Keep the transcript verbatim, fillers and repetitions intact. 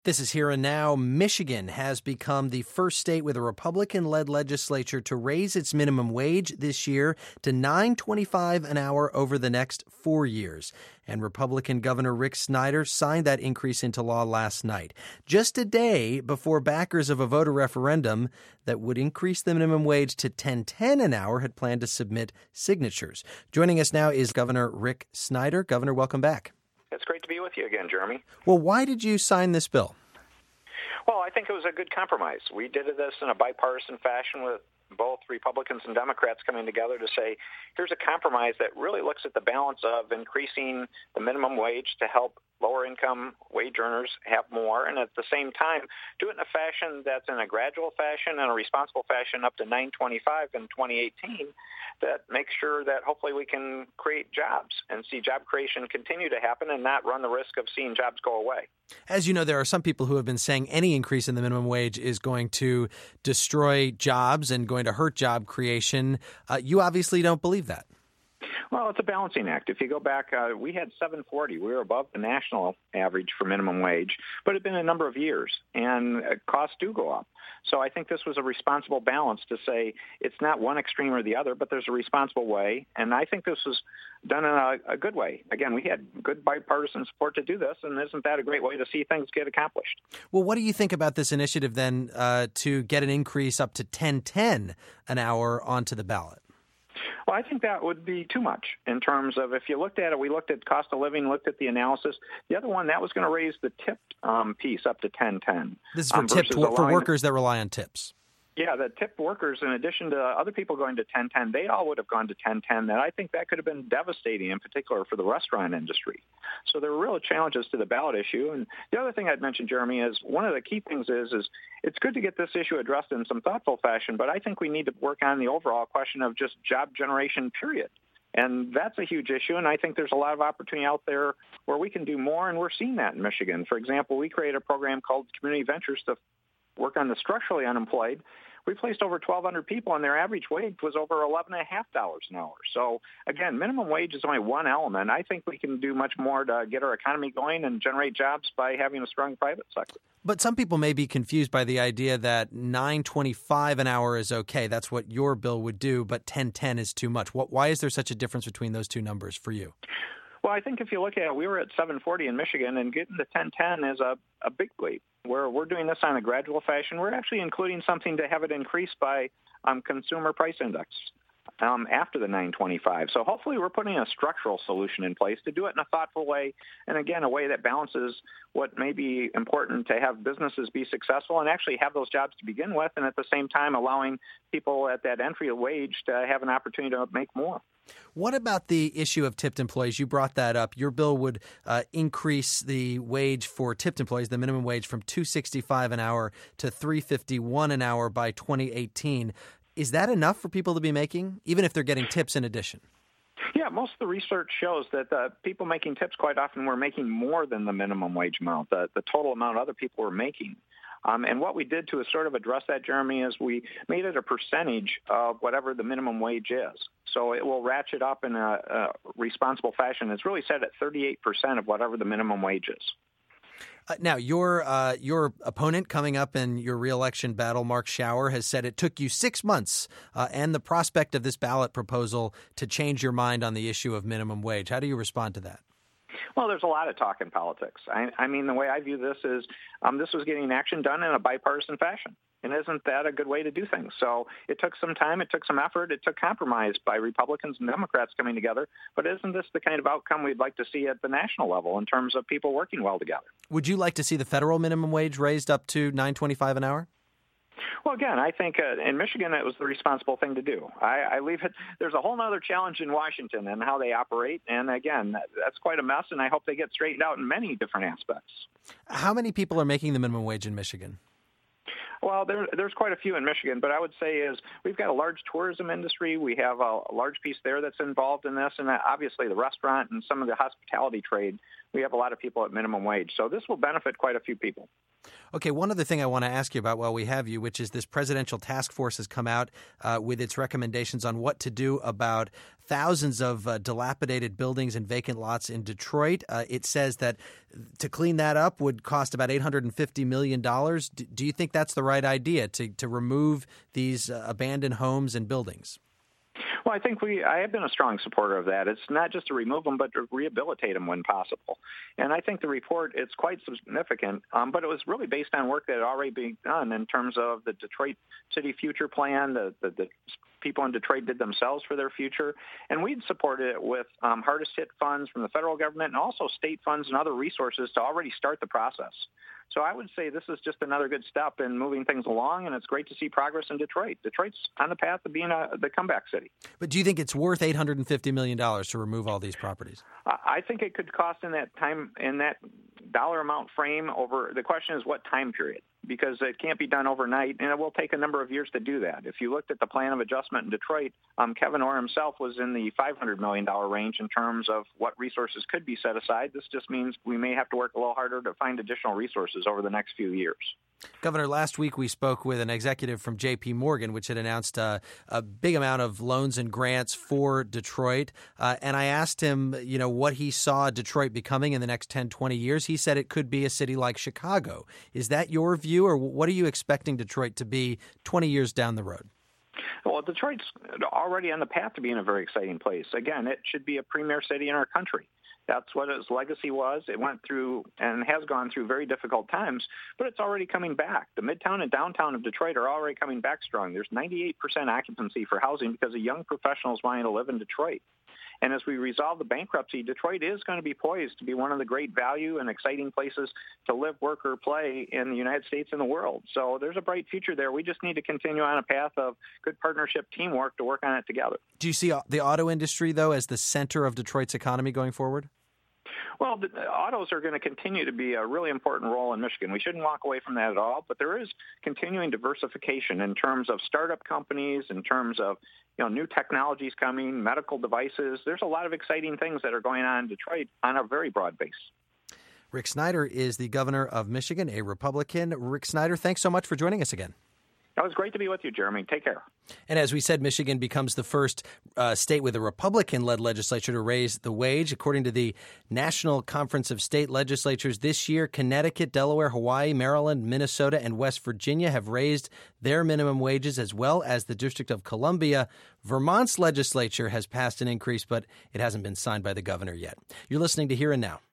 This is Here and Now. Michigan has become the first state with a Republican-led legislature to raise its minimum wage this year to nine dollars and twenty-five cents an hour over the next four years. And Republican Governor Rick Snyder signed that increase into law last night, just a day before backers of a voter referendum that would increase the minimum wage to ten dollars and ten cents an hour had planned to submit signatures. Joining us now is Governor Rick Snyder. Governor, welcome back. It's great to be with you again, Jeremy. Well, why did you sign this bill? Well, I think it was a good compromise. We did this in a bipartisan fashion with both Republicans and Democrats coming together to say, here's a compromise that really looks at the balance of increasing the minimum wage to help lower-income wage earners have more, and at the same time, do it in a fashion that's in a gradual fashion and a responsible fashion up to nine twenty-five in twenty eighteen that makes sure that hopefully we can create jobs and see job creation continue to happen and not run the risk of seeing jobs go away. As you know, there are some people who have been saying any increase in the minimum wage is going to destroy jobs and going to hurt job creation. Uh, you obviously don't believe that. Well, it's a balancing act. If you go back, uh, we had seven forty. We were above the national average for minimum wage, but it had been a number of years, and uh, costs do go up. So I think this was a responsible balance to say it's not one extreme or the other, but there's a responsible way, and I think this was done in a, a good way. Again, we had good bipartisan support to do this, and isn't that a great way to see things get accomplished? Well, what do you think about this initiative then uh, to get an increase up to ten dollars and ten cents an hour onto the ballot? Well, I think that would be too much in terms of if you looked at it, we looked at cost of living, looked at the analysis. The other one, that was going to raise the tipped um, piece up to ten ten. This is for um, tipped for allowing, workers that rely on tips. Yeah, the tipped workers, in addition to other people going to ten ten, they all would have gone to ten ten. That I think that could have been devastating, in particular for the restaurant industry. So there were real challenges to the ballot issue. And the other thing I'd mention, Jeremy, is one of the key things is, is it's good to get this issue addressed in some thoughtful fashion, but I think we need to work on the overall question of just job generation, period. And that's a huge issue, and I think there's a lot of opportunity out there where we can do more, and we're seeing that in Michigan. For example, we created a program called Community Ventures to work on the structurally unemployed. We placed over twelve hundred people, and their average wage was over eleven dollars and fifty cents an hour. So, again, minimum wage is only one element. I think we can do much more to get our economy going and generate jobs by having a strong private sector. But some people may be confused by the idea that nine dollars and twenty-five cents an hour is okay. That's what your bill would do, but ten dollars and ten cents is too much. What, why is there such a difference between those two numbers for you? Well, I think if you look at it, we were at seven forty in Michigan, and getting to ten ten is a, a big leap. We're, we're doing this on a gradual fashion. We're actually including something to have it increase by um, consumer price index um, after the nine twenty-five. So hopefully we're putting a structural solution in place to do it in a thoughtful way, and again, a way that balances what may be important to have businesses be successful and actually have those jobs to begin with, and at the same time allowing people at that entry wage to have an opportunity to make more. What about the issue of tipped employees? You brought that up. Your bill would uh, increase the wage for tipped employees, the minimum wage, from two dollars and sixty-five cents an hour to three dollars and fifty-one cents an hour by twenty eighteen. Is that enough for people to be making, even if they're getting tips in addition? Yeah, most of the research shows that uh, people making tips quite often were making more than the minimum wage amount, the, the total amount other people were making. Um, and what we did to sort of address that, Jeremy, is we made it a percentage of whatever the minimum wage is. So it will ratchet up in a, a responsible fashion. It's really set at thirty-eight percent of whatever the minimum wage is. Uh, now, your uh, your opponent coming up in your reelection battle, Mark Schauer, has said it took you six months uh, and the prospect of this ballot proposal to change your mind on the issue of minimum wage. How do you respond to that? Well, there's a lot of talk in politics. I, I mean, the way I view this is um, this was getting action done in a bipartisan fashion. And isn't that a good way to do things? So it took some time, it took some effort, it took compromise by Republicans and Democrats coming together. But isn't this the kind of outcome we'd like to see at the national level in terms of people working well together? Would you like to see the federal minimum wage raised up to nine dollars and twenty-five cents an hour? Well, again, I think uh, in Michigan that was the responsible thing to do. I, I leave it. There's a whole other challenge in Washington and how they operate. And again, that, that's quite a mess, and I hope they get straightened out in many different aspects. How many people are making the minimum wage in Michigan? Well, there, there's quite a few in Michigan, but I would say is we've got a large tourism industry. We have a, a large piece there that's involved in this, and obviously the restaurant and some of the hospitality trade. We have a lot of people at minimum wage. So this will benefit quite a few people. Okay, one other thing I want to ask you about while we have you, which is this presidential task force has come out uh, with its recommendations on what to do about thousands of uh, dilapidated buildings and vacant lots in Detroit. Uh, it says that to clean that up would cost about eight hundred fifty million dollars. Do, do you think that's the right idea, to, to remove these uh, abandoned homes and buildings? Well, I think we, I have been a strong supporter of that. It's not just to remove them, but to rehabilitate them when possible. And I think the report, it's quite significant, um, but it was really based on work that had already been done in terms of the Detroit City Future Plan, the, the, the people in Detroit did themselves for their future. And we'd supported it with um, hardest hit funds from the federal government and also state funds and other resources to already start the process. So I would say this is just another good step in moving things along, and it's great to see progress in Detroit. Detroit's on the path of being a, the comeback city. But do you think it's worth eight hundred fifty million dollars to remove all these properties? I think it could cost in that time, in that dollar amount frame over, the question is what time period, because it can't be done overnight, and it will take a number of years to do that. If you looked at the plan of adjustment in Detroit, um, Kevin Orr himself was in the five hundred million dollars range in terms of what resources could be set aside. This just means we may have to work a little harder to find additional resources over the next few years. Governor, last week we spoke with an executive from J P. Morgan, which had announced uh, a big amount of loans and grants for Detroit. Uh, and I asked him, you know, what he saw Detroit becoming in the next ten, twenty years. He said it could be a city like Chicago. Is that your view, or what are you expecting Detroit to be twenty years down the road? Well, Detroit's already on the path to being a very exciting place. Again, it should be a premier city in our country. That's what its legacy was. It went through and has gone through very difficult times, but it's already coming back. The midtown and downtown of Detroit are already coming back strong. There's ninety-eight percent occupancy for housing because of young professionals wanting to live in Detroit. And as we resolve the bankruptcy, Detroit is going to be poised to be one of the great value and exciting places to live, work, or play in the United States and the world. So there's a bright future there. We just need to continue on a path of good partnership teamwork to work on it together. Do you see the auto industry, though, as the center of Detroit's economy going forward? Well, the autos are going to continue to be a really important role in Michigan. We shouldn't walk away from that at all, but there is continuing diversification in terms of startup companies, in terms of, you know, new technologies coming, medical devices. There's a lot of exciting things that are going on in Detroit on a very broad base. Rick Snyder is the governor of Michigan, a Republican. Rick Snyder, thanks so much for joining us again. It was great to be with you, Jeremy. Take care. And as we said, Michigan becomes the first uh, state with a Republican-led legislature to raise the wage. According to the National Conference of State Legislatures this year, Connecticut, Delaware, Hawaii, Maryland, Minnesota, and West Virginia have raised their minimum wages, as well as the District of Columbia. Vermont's legislature has passed an increase, but it hasn't been signed by the governor yet. You're listening to Here and Now.